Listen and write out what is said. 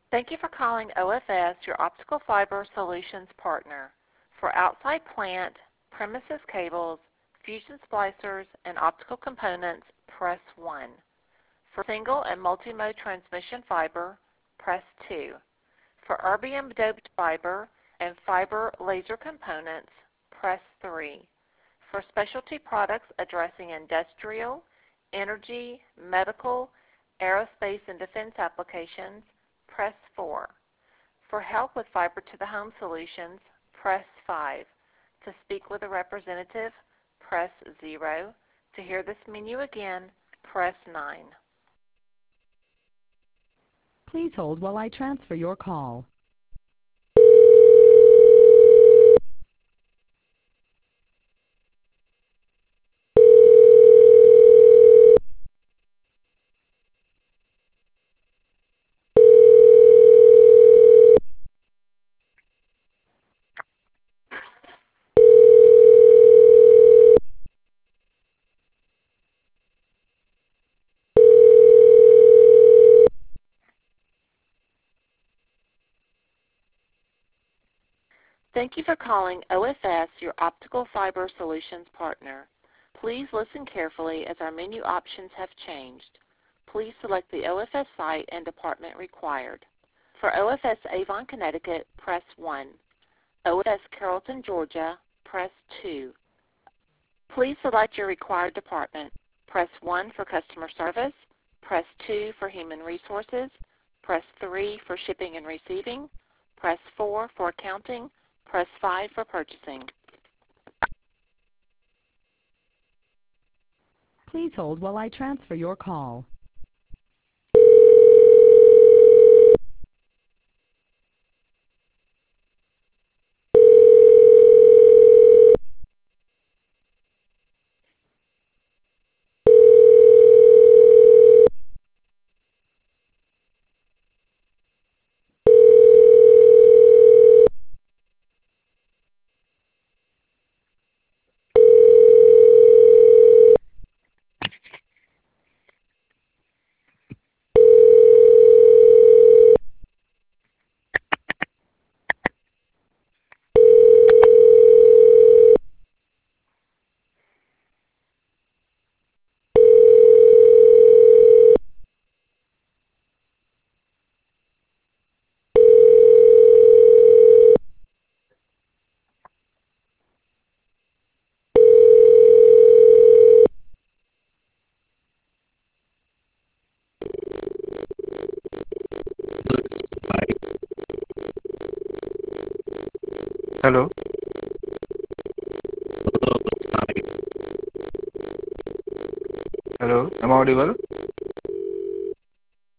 Thank you for calling OFS, your optical fiber solutions partner. For outside plant, premises cables, fusion splicers, and optical components, press 1. For single and multi-mode transmission fiber, press 2. For erbium doped fiber and fiber laser components, press 3. For specialty products addressing industrial, energy, medical, aerospace, and defense applications, press 4. For help with fiber to the home solutions, press 5. To speak with a representative, press 0. To hear this menu again, press 9. Please hold while I transfer your call. Thank you for calling OFS, your optical fiber solutions partner. Please listen carefully as our menu options have changed. Please select the OFS site and department required. For OFS Avon, Connecticut, press 1. OFS Carrollton, Georgia, press 2. Please select your required department. Press 1 for customer service, press 2 for human resources, press 3 for shipping and receiving, press 4 for accounting, press 5 for purchasing. Please hold while I transfer your call. Hello. Hello. Am I audible?